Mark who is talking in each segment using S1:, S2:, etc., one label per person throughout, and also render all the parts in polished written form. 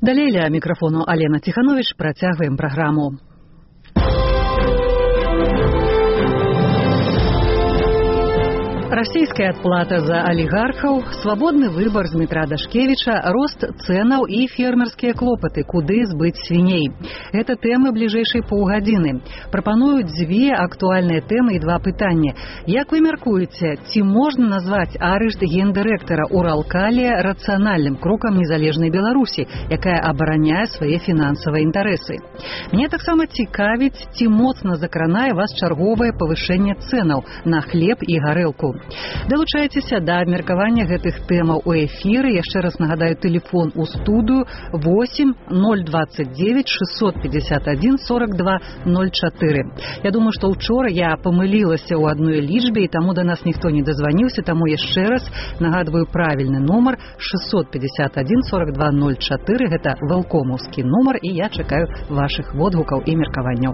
S1: Далей ля мікрафону Алена Тиханович працягваем праграму. Расійская адплата за алігархаў, свабодны выбар Дмітра Дашкевіча, рост цэнаў і фермерскія клопаты, куды збыць свіней. Гэта тэмы бліжэйшай паўгадзіны. Прапаную дзве актуальныя тэмы і два пытання. Як вы мяркуеце, ці можна назваць арышт гендырэктара Уралкалія рацыянальным крокам незалежнай Беларусі, якая абараняе свае фінансавыя інтарэсы? Мне таксама цікавіць, ці моцна закранае вас чарговае павышэнне цэнаў на хлеб і гарэлку. Далучайцеся да абмеркавання гэтых тэмаў у эфіры. Яшчэ раз нагадаю, тэлефон у студыю 8 029 651 42 04. Я думаю, што ўчора я памылілася ў адной лічбе, і таму да нас ніхто не дазваніўся, таму яшчэ раз нагадваю правільны нумар 651 42 04. Гэта вэлкомаўскі нумар, і я чакаю вашых водгукаў і меркаванняў.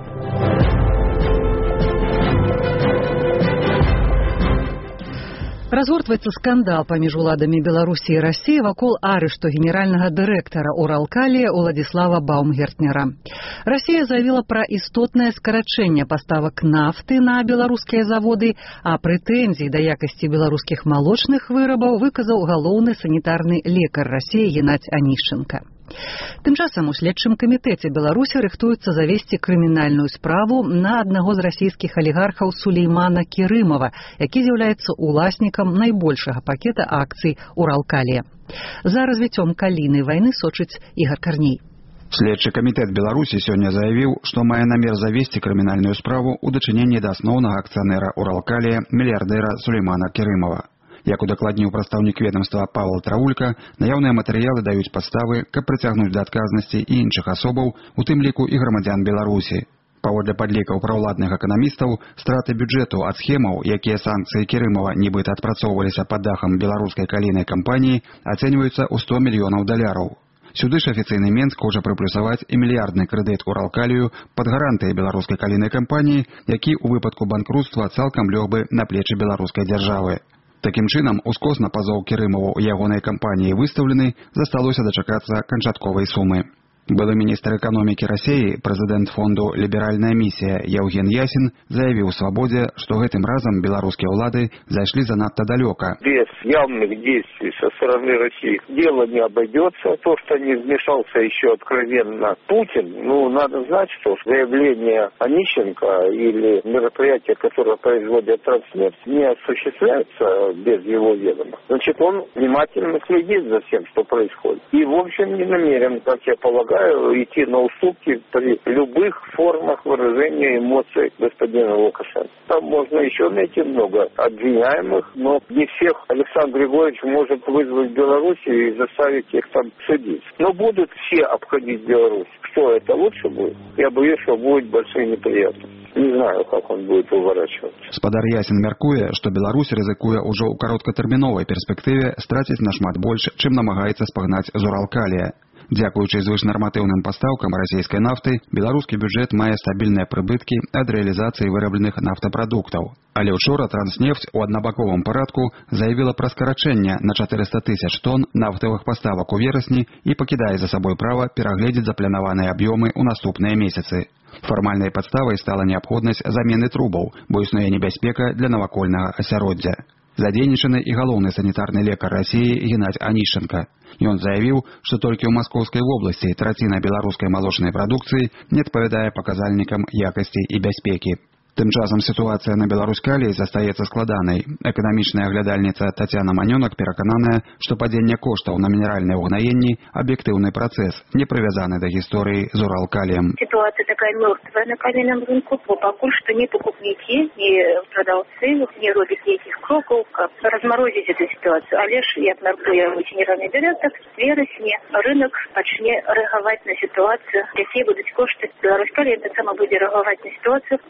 S1: Разгортваецца скандал паміж уладамі Беларусі і Расіі вакол арышту генеральнага дырэктара Уралкалія Уладзіслава Баумгертнера. Расія заявіла пра істотнае скарачэнне паставак нафты на беларускія заводы, а прэтэнзій да якасці беларускіх малочных вырабаў выказаў галоўны санітарны лекар Расіі Геннадзь Анішченка. Тым часам у следчым камітэце Беларусі рыхтуецца завесці крымінальную справу на аднаго з расійскіх алігархаў Сулеймана Керымова, які з'яўляецца уласнікам найбольшага пакета акцый Уралкалія. За развіццём калійнай вайны сочыць Ігор Карней.
S2: Следчы камітэт Беларусі сёння заявіў, што мае намер завесці крымінальную справу ў дачыненні да асноўнага акцыянера Уралкалія мільярдэра Сулеймана Керымова. Як удакладніў прадстаўнік ведомства Павел Траўлька, наяўныя матэрыялы даюць падставы, каб прыцягнуць да адказнасці і іншых асобаў, у тым ліку і грамадзян Беларусі. Паводле падлікаў праўладных эканамістаў, страты бюджэту ад схемаў, якія санкцыі Керымова нібыта адпрацоўваліся пад дахам беларускай калійнай кампаніі, ацэньваюцца ў $100 мільёнаў. Сюды ж афіцыйны Менск хоча прыплюсаваць і мільярдны крэдыт Уралкалію пад гарантыяй беларускай калійнай кампаніі, які ў выпадку банкруцтва цалкам лёг бы на плечы беларускай дзяржавы. Такім чынам, ускосна пазоў Керымову ў ягонай кампаніі выстаўлены, засталося дачакацца канчатковай сумы. Былы міністр эканомікі Расіі, прэзідэнт фонду «Ліберальная місія» Яўген Ясін заявіў у «Свабодзе», што гэтым разам беларускія ўлады зайшлі занадта далёка.
S3: Без явных действий со стороны России дело не обойдется. То, что не вмешался еще откровенно Путин, надо знать, что заявление Онищенко или мероприятие, которое производит Транснефть, не осуществляется без его ведома. Значит, он внимательно следит за всем, что происходит. И, в общем, не намерен, как я полагаю, идти на уступки при любых формах выражения эмоций господина Лукашенко. Там можно еще найти много обвиняемых, но не всех Александр Григорьевич может вызвать в Беларуси и заставить их там судить. Но будут все обходить Беларусь. Что это лучше будет? Я боюсь, что будет большие неприятности. Не знаю, как он будет уворачиваться.
S2: Спадар Ясін мяркуе, што Беларусь рызыкуе ўжо ў кароткатэрміновай перспектыве страціць нашмат больш, чым намагаецца спагнаць з Уралкалія. Дзякуючы звышнарматыўным пастаўкам расійскай нафты, беларускі бюджэт мае стабільныя прыбыткі ад рэалізацыі вырабленых нафтапрадуктаў. Але учора Транснефть у аднабаковым парадку заявіла пра скарачэнне на 400 000 тонн нафтавых паставак у верасні і пакідае за сабой права перагледзець запланаваныя аб'ёмы ў наступныя месяцы. Фармальнай падставай стала неабходнасць замены трубаў, бо існуе небяспека для навакольнага асяроддзя. Задзейнічаны і галоўны санітарны лекар Расіі Геннадзь Анішченка. Ён заявіў, што толькі ў Маскоўскай вобласці траціна беларускай малочнай прадукцыі не адпавядае паказальнікам якасці і бяспекі. Тым часам сітуацыя на Беларускаліі застаецца складанай. Эканамічная аглядальніца Тацяна Манёнак перакананая, што падзенне коштаў на мінеральныя ўгнаенні – аб'ектыўны працэс, не прывязаны да гісторыі з Уралкаліем.
S4: Ситуация такая мертвая на калийном рынку. Покуль что не покупники, не продавцы, не робят никаких кроков, как разморозить эту ситуацию. А лишь, як мяркуе генеральный директор, вересні рынок пачне рэагаваць на ситуацию. Якія будуць кошты Беларускалія, так само будзе рэагаваць на ситуацию, заходзіць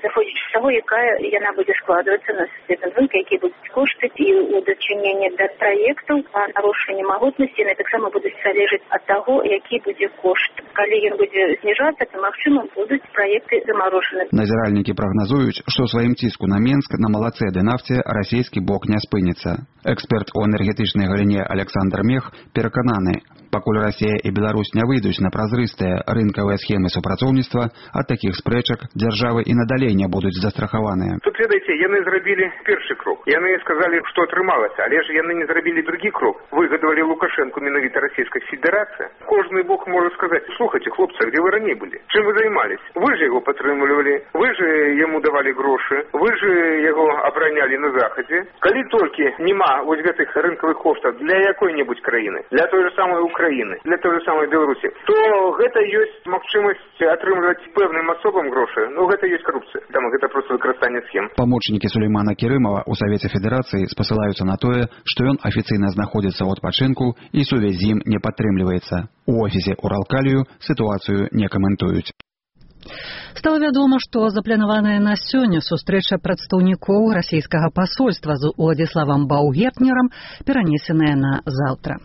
S4: того, якая яна будзе складвацца на сусветным рынку, якія будуць кошты і ў дачыненні да праектаў па нарушэнні магутнасці, яны таксама будуць залежаць ад таго, які будзе кошт. Калі ён будзе зніжацца, то магчыма будуць праекты замарожаны.
S2: Назіральнікі прагназуюць, што сваім ціску на Менск на малацэды нафце расійскі бок не спыніцца. Эксперт у энергетычнай галіне Александр Мех перакананы, пакуль Расія і Беларусь не выйдуць на празрыстыя рынкавыя схемы супрацоўніцтва, ад такіх спрэчак дзяржавы і надалей не будуць застрахаваныя.
S5: Тут, ведаеце, яны зрабілі першы крок. Яны сказалі, што атрымалася, але ж яны не зрабілі другі крок. Выгадавалі Лукашенку менавіта Расійская Федэрацыя. Кожны бок можа сказаць: слухайте, хлопцы, где вы раней былі? Чым вы займались? Вы же яго падтрымлівалі, вы же яму давалі грошы, вы же яго абаранялі на захадзе. Калі толькі няма вось гэтых рынкавых коштаў для якой-небудзь краіны, для той же самой Украіны, для той же самой Беларусі, то гэта ёсць магчымасць атрымліваць пэўным асобам грошы. Ну, гэта ёсць карупцыя. Там гэта проста выкарыстанне схем.
S2: Памочнікі Сулеймана Керымова ў Савеце Федэрацыі спасылаюцца на тое, што ён афіцыйна знаходзіцца ў адпачынку і сувязь з ім не падтрымліваецца. У офісе Уралкалію сітуацыю не каментуюць.
S1: Стала вядома, што запланаваная на сёння сустрэча прадстаўнікоў расійскага пасольства з Уладзіславам Баўгертнерам перанесеная на заўтра.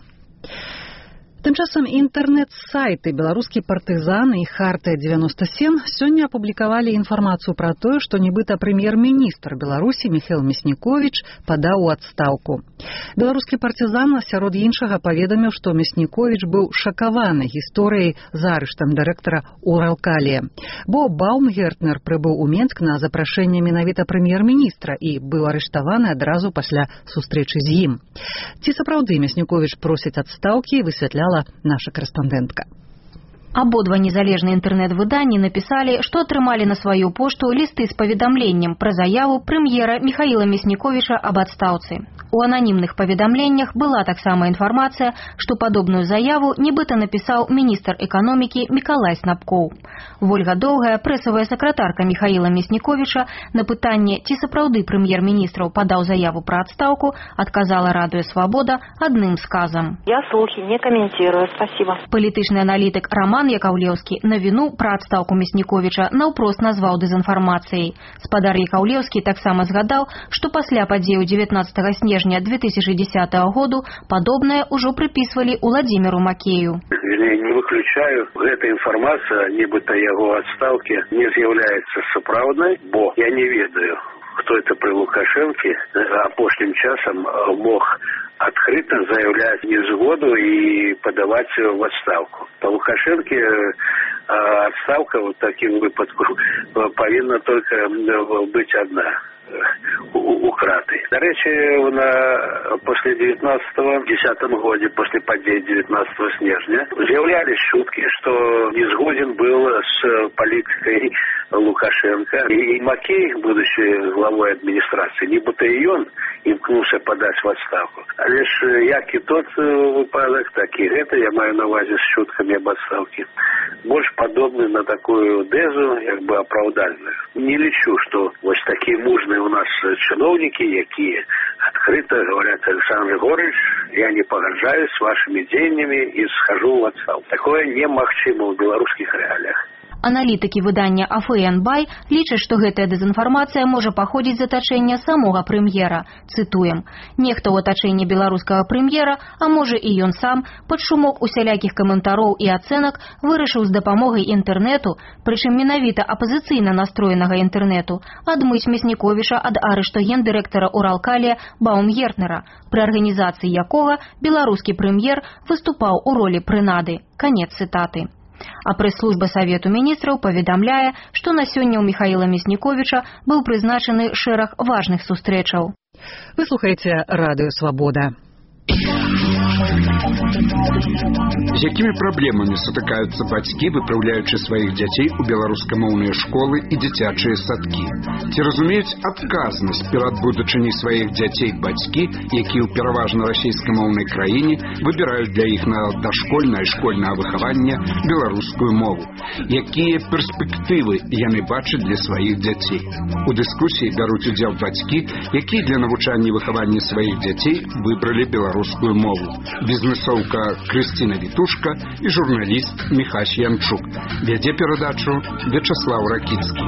S1: Тым часам інтэрнэт-сайты «Беларускі партызан» і «Харта-97» сёння апублікавалі інфармацыю пра тое, што нібыта прэм'ер-міністр Беларусі Міхаіл Мяснікowicz падаў у адстаўку. «Беларускі партызан» сярод іншага паведаміў, што Мяснікowicz быў шакаваны гісторыяй з арыштам дырэктара Уралкалія, бо Баумгертнер прыбыў у Менск на запрашэнне менавіта прэм'ер-міністра і быў арыштаваны адразу пасля сустрэчы з ім. Ці сапраўды Мяснікowicz просіць адстаўкі, высвятляла наша корэспандэнтка.
S6: Абодва незалежныя інтэрнэт-выданні напісалі, што атрымалі на сваю пошту лісты з паведамленнем пра заяву прэм'ера Міхаіла Мяснікowicza аб адстаўцы. У ананімных паведамленнях была таксама інфармацыя, што падобную заяву нібыта напісаў міністр эканомікі Мікалай Снапкоў. Вольга Доўгая, прэсавая сакратарка Міхаіла Мяснікowicza, на пытанне, ці сапраўды прэм'ер-міністраў падаў заяву пра адстаўку, адказала радыё «Свабода» адным сказам.
S7: Я слухи не комментирую, спасибо.
S6: Палітычны аналітык Роман Якаўлеўскі на віну пра адстаўку Мяснікowicza наўпрост назваў дэзінфармацыяй. Спадар Якаўлеўскі таксама згадаў, што пасля падзеяў 19 снежня 2010 году падобнае ўжо прыпісвалі Уладзіміру Макею.
S8: Не выключаю, гэта інфармацыя, нібыта яго адстаўкі не з'яўляецца сапраўднай, бо я не ведаю, хто это пры Лукашэнке апошнім часам мог открыто заявлять незгоду и подавать в отставку. По Лукашенке отставка в таким выпадках повинна только быть одна. Украты. До речи, после 19-го, в 10-м году, после падения 19-го снежня, з'являлись шутки, что незгоден был с политикой Лукашенко. И Макей, будучи главой администрации, нібито и он імкнувся подать в отставку. А лишь як и тот выпадок, так и это, я маю на увазі с шутками об отставке, больше подобны на такую дезу, как бы оправдальную. Не лечу, что вот такие мужные у нас чиновники, які открыто говорят: Александр Григорьевич, я не погоджаюсь с вашими дзеяннями и схожу в отставку. Такое немагчыма в белорусских реалиях.
S6: Аналітыкі выдання АФН-Бай лічаць, што гэтая дэзінфармацыя можа паходзіць з атачэння самога прэм'ера. Цытуем: «Нехта ў атачэнні беларускага прэм'ера, а можа і ён сам, пад шумок усялякіх каментароў і ацэнак вырашыў з дапамогай інтэрнэту, прычым менавіта апазіцыйна настроенага інтэрнэту, адмыць Мяснікowicza ад арышту гендырэктара Уралкалія Баумгертнера, пры арганізацыі якога беларускі прэм'ер выступаў у ролі прынады». Канец цытаты. А прэс-служба Савету міністраў паведамляе, што на сёння ў Міхаіла Мяснікowicza быў прызначаны шэраг важных сустрэчаў.
S1: Вы слухаеце радыё «Свабода».
S9: З якімі праблемамі сутыкаюцца бацькі, выпраўляючы сваіх дзяцей у беларускамоўныя школы і дзіцячыя садкі? Ці разумеюць адказнасць перад будучыняй сваіх дзяцей бацькі, якія ў пераважна расійскамоўнай краіне выбіраюць для іх на дашкольнае і школьнае выхаванне беларускую мову? Якія перспектывы яны бачаць для сваіх дзяцей? У дыскусіі бяруць удзел бацькі, якія для навучання і выхавання сваіх дзяцей выбралі беларускую мову. Бізнесоўка Крысціна Вітушка і журналіст Міхась Янчук. Вядзе перадачу Вячаслав Ракіцкі.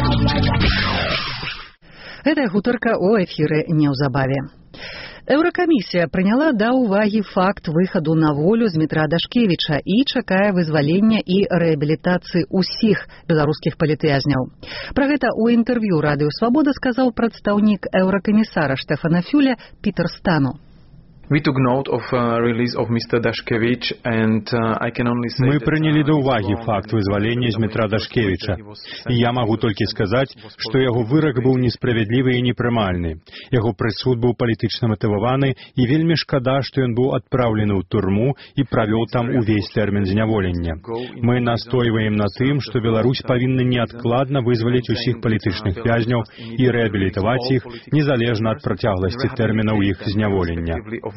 S1: Гэтая гутарка ў эфіры неўзабаве. Еўракамісія прыняла да ўвагі факт выхаду на волю Змітра Дашкевіча і чакае вызвалення і рэабілітацыі ўсіх беларускіх палітвязняў. Пра гэта ў інтэрв'ю Радыё Свабода сказаў прадстаўнік еўракамісара Штефана Фюля Пітер Стану.
S10: Мы прынялі да ўвагі факт вызвалення Змітра Дашкевіча. І я магу толькі сказаць, што яго вырак быў несправядлівы і непрымальны. Яго прысуд быў палітычна матываваны, і вельмі шкада, што ён быў адпраўлены ў турму і правёў там увесь тэрмін зняволення. Мы настойваем на тым, што Беларусь павінна неадкладна вызваліць усіх палітычных вязняў і рэабілітаваць іх, незалежна ад працягласці тэрмінаў іх зняволення.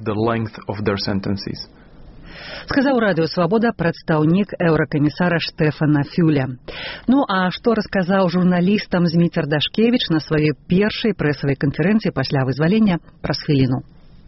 S1: Сказаў Радыё Свабода прадстаўнік еўракамісара Штефана Фюля. Ну а што расказаў журналістам Зміцер Дашкевіч на сваёй першай прэсавай канферэнцыі пасля вызвалення, праз хвіліну.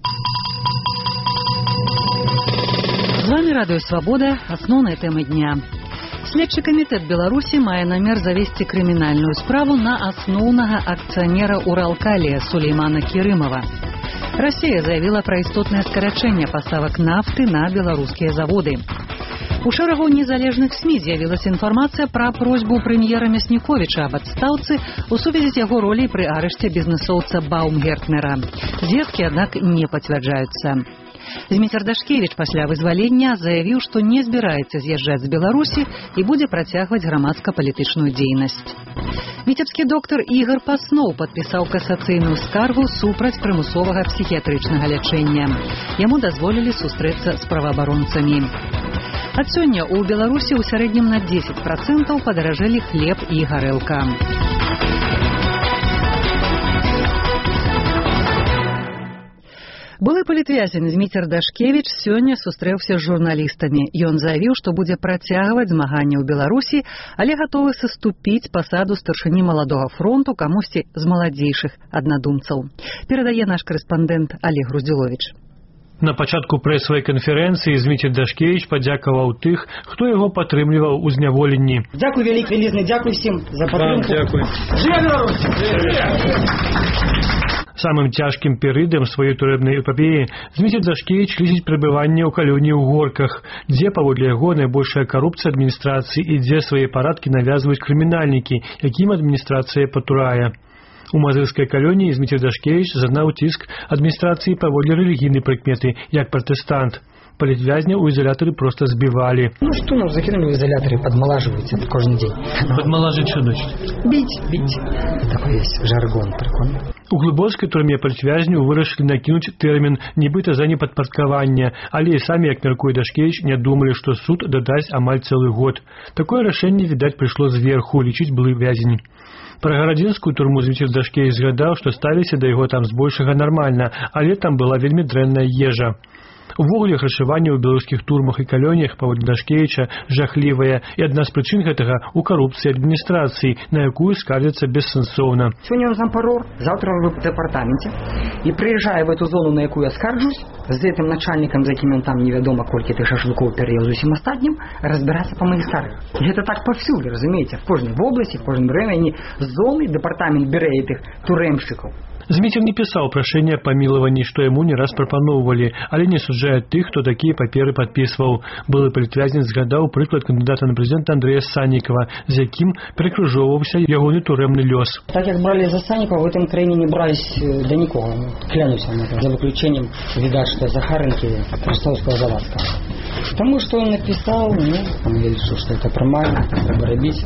S1: З вами Радыё Свабода, асноўныя тэмы дня. Следчы камітэт Беларусі мае намер завесці крымінальную справу на асноўнага акцыянера Уралкалія Сулеймана Кірымова. Россия заявила про істотнае скарачэнне паставак нафты на беларускія заводы. У шэрагу незалежных СМІ з'явілася інфармацыя пра просьбу прэм'ера Мясніковіча аб адстаўцы ў сувязі з яго роляй пры арышце бізнесоўца Баумгертнера. Звесткі, аднак, не пацвярджаюцца. Зміцер Дашкевіч пасля вызвалення заявіў, што не збіраецца з'язджаць з Беларусі і будзе працягваць грамадска-палітычную дзейнасць. Віцебскі доктар Ігор Пасноў падпісаў касацыйную скаргу супраць прымусовага псіхіятрычнага лячэння. Яму дазволілі сустрэцца з праваабаронцамі. Ад сёння ў Беларусі ў сярэднім на 10% падаражэлі хлеб і гарэлка. Былы палітвязень Зміцер Дашкевіч сёння сустрэўся з журналістамі. Ён заявіў, што будзе працягваць змаганне ў Беларусі, але гатовы саступіць пасаду старшыні маладога фронту камусьці з маладзейшых аднадумцаў. Перадае наш корэспандэнт Олег Груздзіловіч.
S11: На пачатку прэсавай канферэнцыі Зміцер Дашкевіч падзякаваў тых, хто яго падтрымліваў у зняволенні.
S12: Дзякуй вялікі, вялізны, дзякуй всім за падтрымку.
S11: Дзякуй.
S12: Жыве Беларусь!
S11: Самым цяжкім перыядам сваёй турэбнай эпапеі Зміцер Дашкевіч лічыць прабыванне ў калоніі ў Горках, дзе, паводле яго, найбольшая карупцыя адміністрацыі і дзе свае парадкі навязваюць крымінальнікі, якім адміністрацыя патурае. У мазырскай калоніі Зміцер Дашкевіч зазнаў ціск адміністрацыі паводле рэлігійнай прыкметы, як пратэстант. Палітвязня ў изолятары просто збівалі.
S12: Ну что нас закинули в изоляторы, подмолаживают это каждый день.
S11: Подмолажить что значит?
S12: Бить. Такой есть жаргон, прикольно.
S11: У глыбоцкай турме палітвязню вырашылі накінуць тэрмін нібыта за непадпарадкаванне, але і самі, як мяркуе Дашкевіч, не думалі, што суд дадасць амаль цэлы год. Такое рашэнне, відаць, прыйшло зверху, лічыць былы вязень. Пра гарадзінскую турму Зміцер Дашкевіч згадаў, што ставіліся да яго там збольшага нармальна, але там была вельмі дрэнная ежа. Увогуле харчаванне ў беларускіх турмах і калоніях паводле Дашкевіча жахлівае, і адна з прычын гэтага ў карупцыі адміністрацыі, на якую скардзяцца бессэнсоўна.
S12: Сегодня он зампарор, завтра он в департаменте, и приезжая в эту зону, на якую я скарджусь, з этим начальником, за яким он там невядома колькі тых шашлыкоў переел, з усім астатнім, разбираться по моих скаргах. И это так повсюду, разумеете, в кожнай области, в кожным районе, зоны, департамент бере этих турэмшчыкаў.
S11: Зміцер не пісаў прашэнне аб памілаванні, што яму не раз прапаноўвалі, але не суджае тых, хто такія паперы падпісваў. Былы палітвязнец згадаў прыклад кандыдата на прэзідэнта Андрэя Саннікава, з якім перакрыжоўваўся ягоны турэмны лёс.
S12: Так як бралі за Саннікава, в этом краіне не брались да нікога. Клянуся на это. За выключением, видать, что Захаренки, Крестовского, Завадского. Потому что он написал, я решу, что это нормально, треба робить.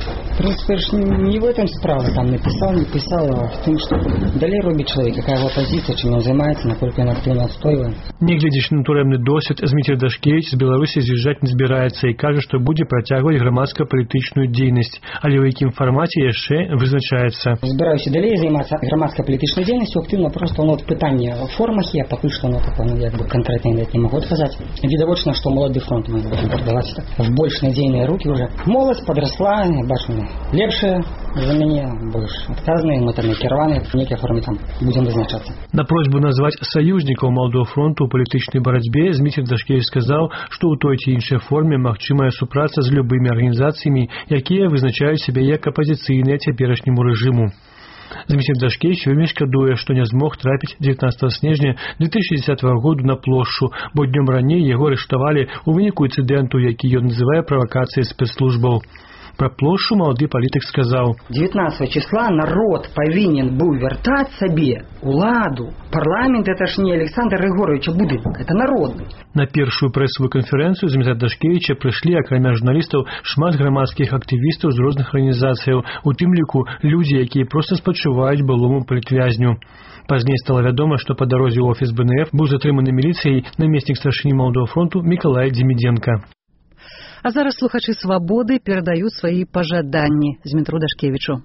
S12: В принципе, не в этом справа, там написал, не писал, а в том, что далее робить человек, какая его позиция, чем он занимается, насколько он активно отстаивает.
S11: Не глядзячы на турэмны досвед, Зміцер Дашкевіч з Беларусі з'язджаць не збіраецца і кажа, што будзе працягваць грамадска-палітычную дзейнасць, але ў якім фармаце яшчэ вызначаецца.
S12: Збіраюся далей займацца грамадска-палітычнай дзейнасцю, актыўна просто пытанне ў формах є, пакуль што такое, як бы конкретно не могу сказаць. Відавочна, што молодый фронт мы будем продаваць в больш надзейныя руки уже. Молодь подросла, бачу, лепшыя за мяне, больш адказныя, мы там накіраваны в нейкай форме там будзем вызначацца.
S11: На просьбу назваць саюзнікаў Малодога фронту ў палітычнай барацьбе Зміцер Дашкевіч сказаў, што ў той ці іншай форме магчымая супраца з любымі арганізацыямі, якія вызначаюць сябе як апазіцыйныя цяперашняму рэжыму. Зміцер Дашкевіч вельмі шкадуе, што не змог трапіць 19 снежня 2010 году на плошчу, бо днём раней яго арыштавалі ў выніку інцыдэнту, які ён называе правакацыяй спецслужбаў. Про плошчу малады палітык сказаў:
S12: 19 числа народ павінен быў вяртаць сабе уладу. Парламент это ж не Александр Григоровича будынак, это народны.
S11: На першую прэсавую канферэнцыю Зміцера Дашкевіча прыйшлі, акрамя журналістаў, шмат грамадскіх актывістаў з розных арганізацыяў, у тым ліку людзі, якія проста спачуваюць былому палітвязню. Пазней стала вядома, што па дарозе ў офіс БНФ быў затрыманы міліцыяй намеснік старшыні Малодога фронту Мікалай Дземідзенка.
S1: А зараз слухачы «Свабоды» перадаюць свае пажаданні Змітру Дашкевічу.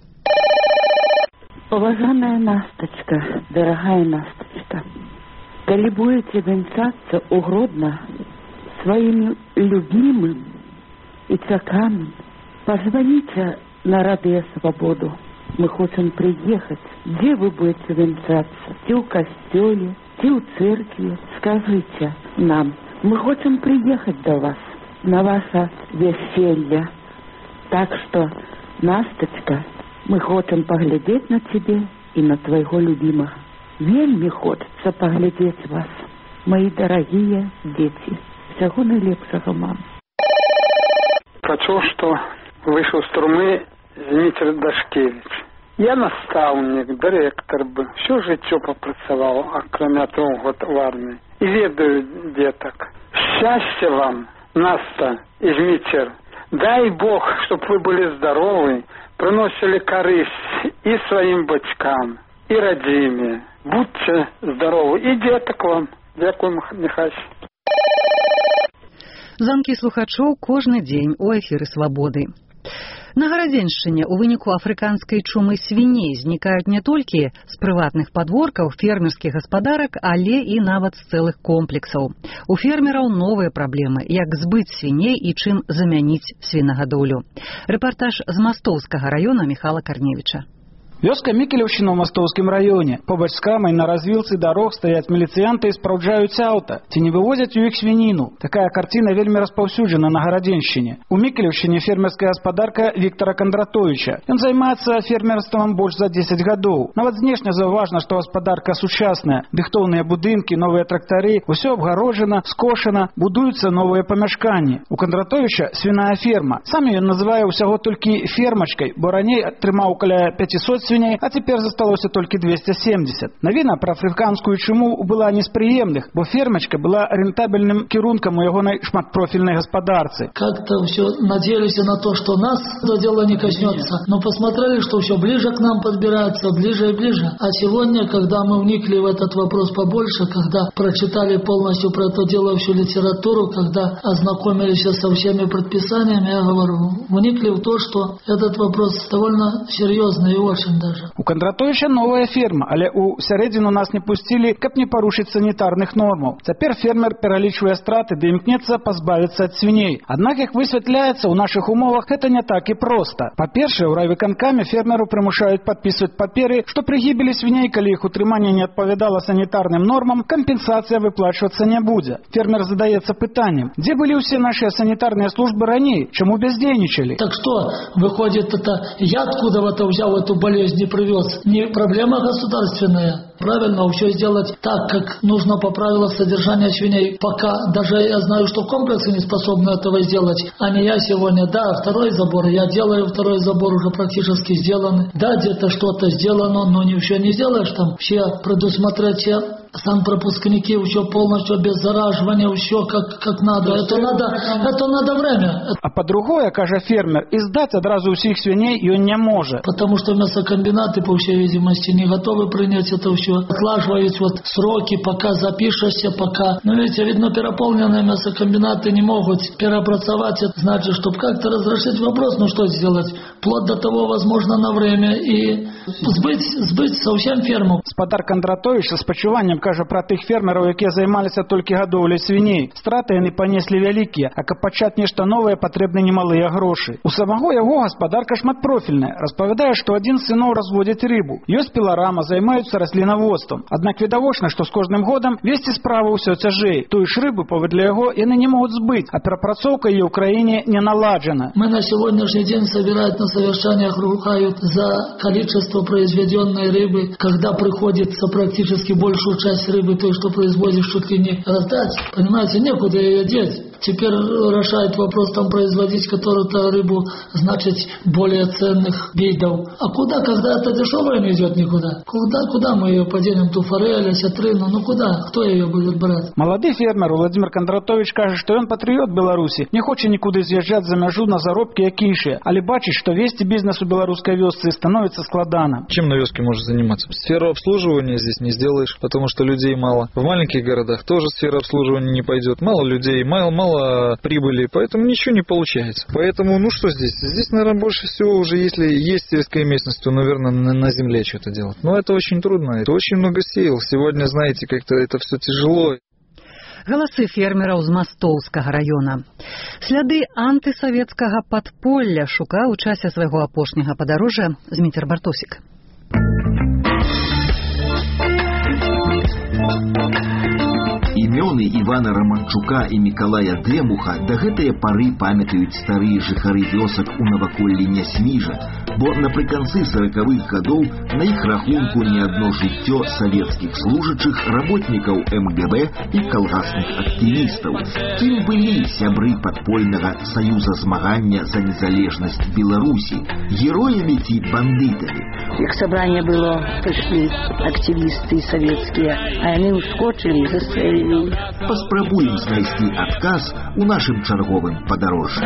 S13: Уважаемая Насточка, дорогая Насточка, коли будете венчаться у Гродно своим любимым и цаками, позвоните на радио «Свободу». Мы хотим приехать. Где вы будете венчаться? Ти у костеле, ти у церкви. Скажите нам, мы хотим приехать до вас на ваше веселье. Так что, Насточка, мы хотим поглядеть на тебе и на твоего любимого. Вельми хочется поглядеть вас, мои дорогие дети. Всего наилепшего, мам.
S14: Хочу, что вышел с тюрьмы Зміцер Дашкевич. Я наставник, директор был. Все життя попрацевал, кроме 3 год в армии. И ведаю деток. Счастья вам, Наста и Зміцер. Дай Бог, чтобы вы были здоровы, приносили корысть и своим батькам, и родиме. Будьте здоровы. И деток вам. Дякую, Михась.
S1: Замкі слухачоў кожны дзень у эфіры «Свабоды». На Гарадзеншчыне ў выніку афрыканскай чумы свіней знікаюць не толькі з прыватных падворкаў фермерскіх гаспадарак, але і нават з цэлых комплексаў. У фермераў новыя праблемы, як збыць свіней і чым замяніць свінагадоўлю. Рэпартаж з Мастоўскага раёна Міхала Карневіча.
S15: Вёска Мікелеўшчына ў Мастоўскім раёне. Побач з крамай на развілцы дарог стаяць міліцыянты і спраўджаюць аўта. Ці не вывозяць у іх свініну? Такая карціна вельмі распаўсюджана на Гарадзеншчыне. У Мікелеўшчыне фермерская гаспадарка Віктара Кондратовича. Ён займаецца фермерствам больш за 10 гадоў. Нават знешне заўважна, што гаспадарка сучасная. Дыхтоўныя будынкі, новыя трактары, усё абгароджана, скошана, будуюцца новыя памяшканні. У Кондратовича свіная ферма. Сам ён называе ўсяго толькі фермачкай, бо раней атрымаў каля 500 свиней, а теперь засталося только 270. Навіна про африканскую чуму была не з приемных, бо фермочка была рентабельным кірунком у ягонай шматпрофильной господарцы.
S16: Как-то все надеялись на то, что нас это дело не коснется, но посмотрели, что все ближе к нам подбирается, ближе и ближе. А сегодня, когда мы вникли в этот вопрос побольше, когда прочитали полностью про это дело всю литературу, когда ознакомились со всеми предписаниями, я говорю, вникли в то, что этот вопрос довольно серьезный и очень даже.
S15: У Кондратовича новая ферма, але у сярэдзіну нас не пусцілі, каб не парушыць санітарных нормаў. Цяпер фермер пералічвае страты ды імкнецца пазбавіцца ад свіней. Аднак, як высвятляецца, у нашых умовах гэта не так і проста. Па-першае, у райвыканкаме фермеру прымушаюць падпісваць паперы, што пры гібелі свіней, калі іх утрыманне не адпавядала санітарным нормам, кампенсацыя выплачвацца не будзе. Фермер задаецца пытаннем, дзе былі ўсе нашыя санітарныя службы раней, чаму бездзейнічалі?
S16: Так что, выходит, это я откуда-то взял эту болезнь и привез? Не проблема государственная. Правильно, все сделать так, как нужно по правилам содержания свиней. Пока даже я знаю, что комплексы не способны этого сделать, а не я сегодня. Да, второй забор, я делаю второй забор, уже практически сделан. Да, где-то что-то сделано, но не все не сделаешь там. Все предусмотреть, все санпропускники, все полностью без зараживания, все как надо. Это надо время.
S15: А по-другое, каже фермер, и сдать одразу всех свиней он не может.
S16: Потому что мясокомбинаты, по всей видимости, не готовы принять это все. Отлаживают сроки, пока запишешься, пока... Ну, видите, видно, переполненные мясокомбинаты не могут переопрацовать. Значит, чтобы как-то разрешить вопрос, ну что сделать? Вплоть до того, возможно, на время и збыць са ўсім фермам.
S15: Спадар Кандратович са спачуваннем кажа пра тых фермераў, якія займаліся толькі гадоўляй свіней. Страты яны панеслі вялікія, а каб пачаць нешта новае, патрэбны немалыя грошы. У самого яго гаспадарка шматпрофільная. Распавядае, што адзін з сыноў разводзіць рыбу. Ёсць піларама, займаюцца раслінаводствам. Аднак відавочна, што з кожным годам весці справу ўсё цяжэй. Тую ж рыбу, паводле яго, яны не могуць збыць, а перапрацоўка яе ў краіне не наладжана.
S16: Мы на сегодняшний день собирают на совещаниях, ругают за количество произведенной рыбы, когда приходится практически большую часть рыбы, той, что производишь, чуть ли не раздать. Понимаете, некуда ее деть. Теперь решает вопрос там производить которую-то рыбу, значит, более ценных видов. А куда, когда это дешевая не идет никуда? Куда мы ее поденем, ту форель, осетрину? Ну куда? Кто ее будет брать?
S15: Малады фермер Владимир Кондратович кажа, што ён патрыёт Беларусі, не хоча нікуды з'язджаць за мяжу на заробкі як іншыя, але бачыць, што весці бізнес у беларускай вёсцы становіцца складана.
S17: Чем на вёске можешь заниматься? Сферу обслуживания здесь не сделаешь, потому что людей мало. В маленьких городах тоже сфера обслуживания не пойдет. Мало людей, мало прибыли, поэтому ничего не получается. Поэтому, ну что здесь? Здесь, наверное, больше всего уже, если есть сельская местность, то, наверное, на земле что-то делать. Но это очень трудно, это очень много сил. Сегодня, знаете, как-то это все тяжело.
S1: Галасы фермераў з Мастоўскага раёна. Сляды антысавецкага падполля шукаў у часе свайго апошняга падарожжа Зміцер Бартосік.
S18: Імёны Івана Романчука і Мікалая Дэмуха да гэтыя пары памятаюць старыя жыхары вёсак у наваколлі Нясміжа, бо напрыканцы 40-х гадоў на іх рахунку не адно жыццё савецкіх служачых, работнікаў МГБ і калгасных актывістаў. Кім былі сябры падпольнага саюза змагання за незалежнасць Беларусі? Героямі ці бандытамі?
S19: Як сабрание было, пришли активисты советские, а они ускочили и застрелили.
S18: Паспрабуем знайсці адказ у нашым чарговым падарожжы.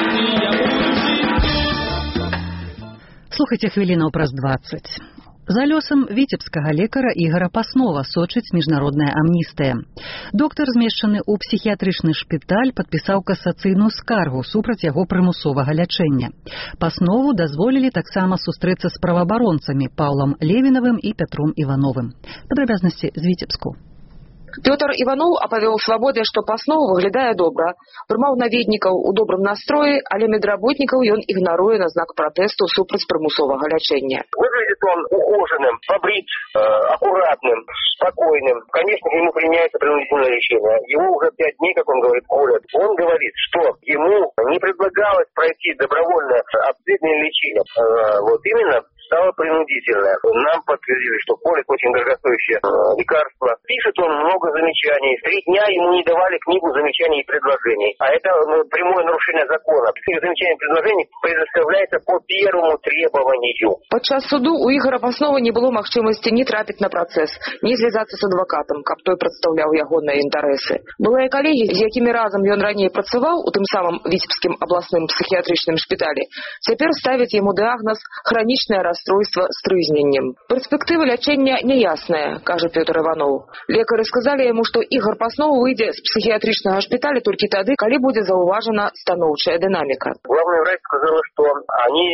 S1: Слухайце хвілінаў праз 20. За лёсам віцебскага лекара Ігора Паснова сочыць міжнародная амністыя. Доктар, змешчаны ў псіхіятрычны шпіталь, падпісаў касацыйную скаргу супраць яго прымусовага лячэння. Паснову дазволілі таксама сустрэцца з праваабаронцамі Паўлам Левінавым і Пятром Івановым. Падрабязнасці з Віцебску.
S20: Пётр Іванов апавёў свабоде, што Паснов выглядае добра. Прымаў наведнікаў у добрым настроі, але медработнікаў ён ігнаруе на знак пратэсту супраць прымусовага лячэння.
S3: Выглядит он ухоженным, побрит, аккуратным, спокойным. Конечно, ему применяется принудительное лечение. Ему уже 5 дней, как он говорит, колят. Он говорит, что ему не предлагалось пройти добровольное обследование лечения. Вот именно стало принудительное. Нам подтвердили, что колик очень дорогостоящее лекарство. Пишет он много замечаний. 3 дня ему не давали книгу замечаний и предложений. А это прямое нарушение закона. Все замечания и предложения предоставляются по первому требованию.
S20: Падчас суду у Ігора Паснова не было магчымасці ні трапіць на працэс, ні звязацца з адвакатам, каб той прадстаўляў ягоныя інтарэсы. Былыя калегі, з якімі разам ён раней працаваў у тым самым Віцебскім абласным псіхіятрычным шпіталі, цяпер ставяць яму дыягназ хранічнае расстройства з трызненнем. Перспектыва лячэння няясная, кажа Пётр Іванов. Лекары сказалі яму, што Ігор Паснов выйдзе з псіхіятрычнага шпіталя толькі тады, калі будзе заўважана станоўчая дынаміка.
S3: Главный врач сказал, что они,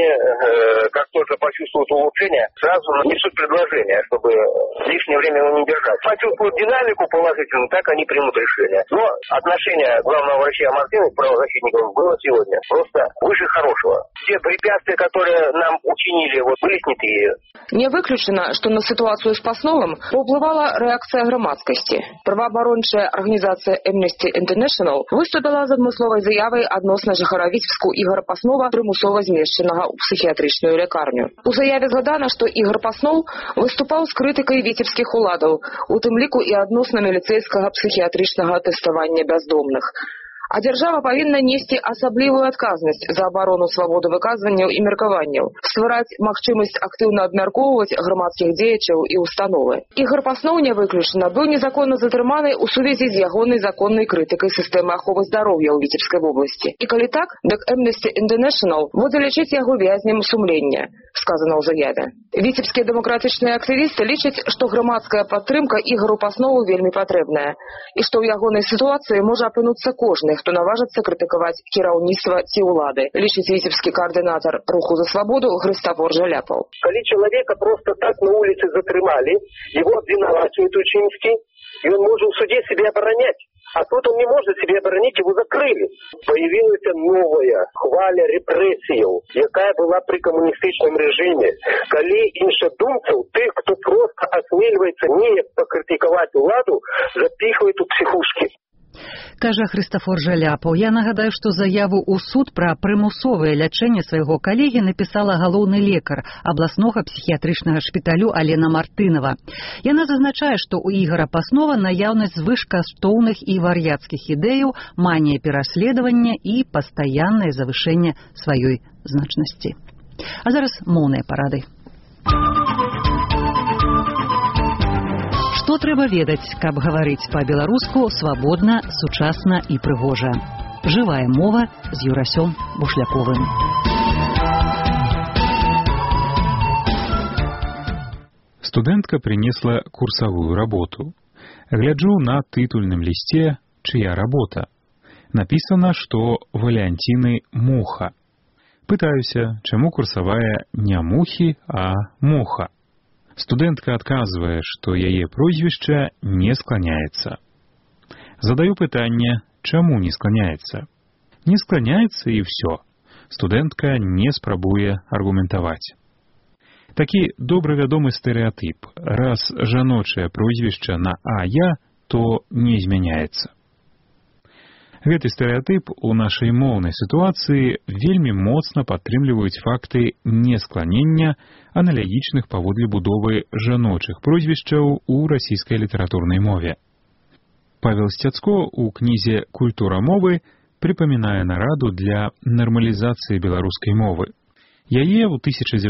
S3: как только почувствуют улучшение, сразу несут предложение, чтобы лишнее время его не держать. Почувствуют динамику положительную, так они примут решение. Но отношение главного врача Мартынова к правозащитникам было сегодня просто выше хорошего. Все препятствия, которые нам учинили, были сняты.
S20: Не выключена, што на сітуацыю з Пасновым паўплывала рэакцыя грамадскасці. Праваабарончая арганізацыя Amnesty International выступила з адмысловай заявай адносна жыхара Віцебску Ігора Паснова, прымусова змешчанага ў псіхіятрычную лякарню. У заяве згадана, што Ігор Паснов выступаў з крытыкай віцебскіх уладаў, у тым ліку і адносна міліцэйскага псіхіятрычнага тэставання бяздомных. А дзяржава павінна несці асаблівую адказнасць за абарону свабоды выказванняў і меркаванняў, ствараць магчымасць актыўна абмяркоўваць грамадскіх дзеячаў і установы. Ігор Паснов, не выключана, быў незаконна затрыманы ў сувязі з ягонай законнай крытыкай сістэмы аховы здароўя ў Віцебскай вобласці. І калі так, дык Amnesty International будзе лічыць яго вязнем сумлення, сказано ў заяве. Віцебскія дэмакратычныя актывісты лічаць, што грамадская падтрымка Ігору Паснову вельмі патрэбная, і што ў ягонай сітуацыі можа апынуцца кожны, хто наважыцца крытыкаваць кіраўніцтва ці ўлады, лічыць віцебскі координатор руху за свободу Христофор Жаляпов.
S21: Коли человека просто так на улице затрымали, его обвинувачивают Учинский, и он может в суде себя оборонять. А тут он не может себе оборонить, его закрыли. Появилась новая хваля репрессию, якая была при коммунистичном режиме. Коли іншадумцев, тих, кто просто осмеливается не покритиковать владу, запихивают у психушки.
S1: Кажа Христофор Жаляпаў. Я нагадаю, што заяву ў суд пра прымусовае лячэнне свайго калегі напісала галоўны лекар абласнога псіхіятрычнага шпіталю Алена Мартынова. Яна зазначае, што ў Ігора Паснова наяўнасць звышкаштоўных і вар'яцкіх ідэяў, манія пераследавання і пастаяннае завышэнне сваёй значнасці. А зараз моўныя парады. Што трэба ведаць, каб гаварыць па-беларуску свабодна, сучасна і прыгожа. Жывая мова з Юрасём Бушляковым.
S10: Студэнтка принесла курсовую работу. Гляджу на тытульным лісце, чья работа. Написано, что Валянтины Муха. Пытаюся, чему курсовая не Мухи, а Муха. Студэнтка адказвае, што яе прозвішча не скланяецца. Задаю пытанне, чаму не скланяецца? Не скланяецца і ўсё. Студэнтка не спрабуе аргументаваць. Такі добра вядомы стэрэатып. Раз жаночае прозвішча на «а-я», то не змяняецца. Гэты стэрэатып у нашай моўнай сітуацыі вельмі моцна падтрымліваюць факты нескланення аналагічных паводле будовы жаночых прозвішчаў у расійскай літаратурнай мове. Павел Сцяцко ў кнізе «Культура мовы» прыпамінае нараду для нармалізацыі беларускай мовы. Яе ў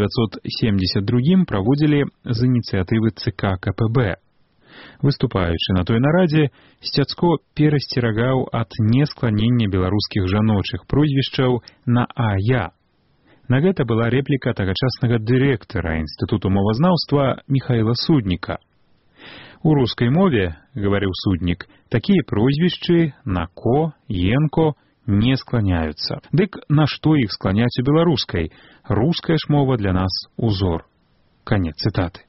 S10: 1972 праводзілі з ініцыятывы ЦК КПБ. Выступаючы на той нарадзе, Сцяцко перасцерагаў ад нескланення беларускіх жаночых прозвішчаў на «а-я». На гэта была рэпліка тагачаснага дырэктара Інстытуту мовазнаўства Михаила Судніка. У рускай мове, гаварыў Суднік, такія прозвішчы на «ко», «енко» не скланяюцца. Дык на што іх скланяць у беларускай? Руская ж мова для нас узор. Канец цытаты.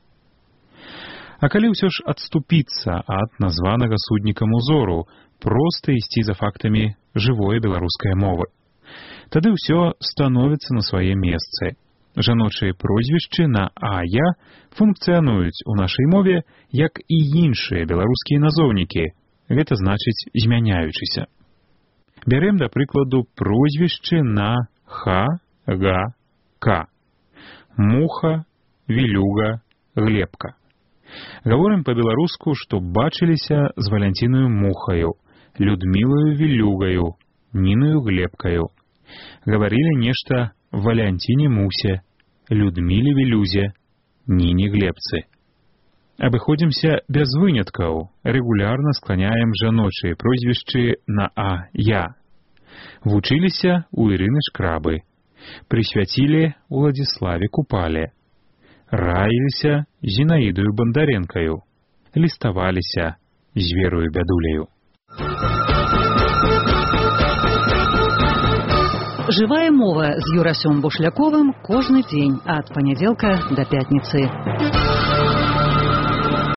S10: А калі ўсё ж адступіцца ад названага Суднікам узору, проста ісці за фактамі жывой беларускай мовы. Тады ўсё становіцца на свае месцы. Жаночыя прозвішчы на «а-я» функцыянуюць у нашай мове, як і іншыя беларускія назоўнікі, гэта значыць змяняючыся. Бярем, да прыкладу, прозвішчы на «ха», «га», «ка». Муха, Вілюга, Глебка. Гаворым па-беларуску, што бачыліся з Валянтінаю Мухаю, Людмілаю Вілюгаю, Нінаю Глебкаю. Гаварылі нешта Валянтіне Мусе, Людміле Вілюзе, Ніне Глебцы. Абыходзімся без выняткаў, рэгулярна скланяем жаночыя прозвішчы на «а-я». Вучыліся ў Ірыны Шкрабы, прысвяцілі Уладзіславе Купале, раіліся Зінаідою Бандаренкаю, ліставаліся з Верою Бядуляю.
S1: Жывая мова з Юрасём Бушляковым кожны дзень ад панядзелка да пятніцы.